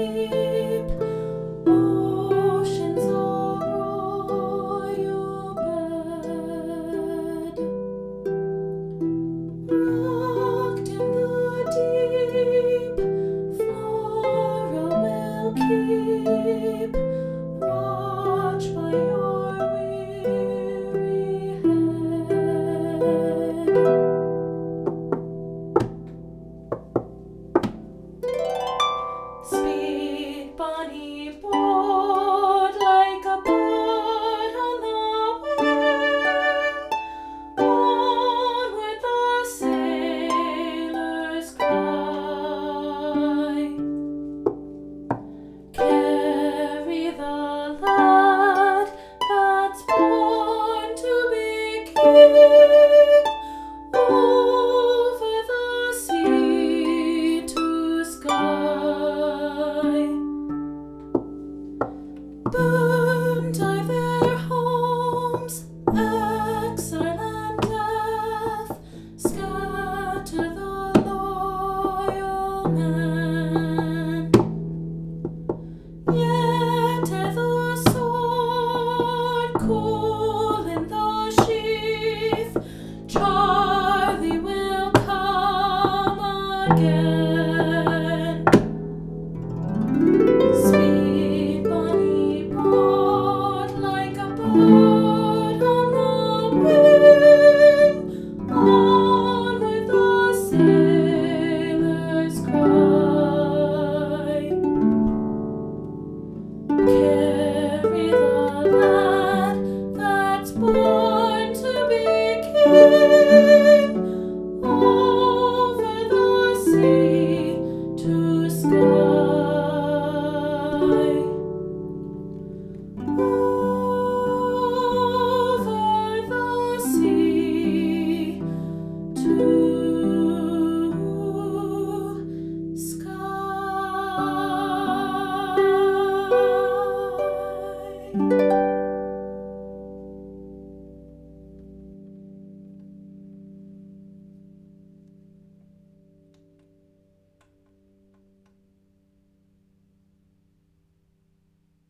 Oceans are royal bed, rocked in the deep. Flora will keep watch by your weary head. Speed, bunny, board like a bird on the wing. Onward the sailors cry. Carry the lad that's born to be king, over the sea to sky. Burn die their homes, exile and death, scatter the loyal men. Yet ere the sword cool in the sheath, Charlie will come again. Speed, bunny, board like a bird on the wing. Onward the sailors cry.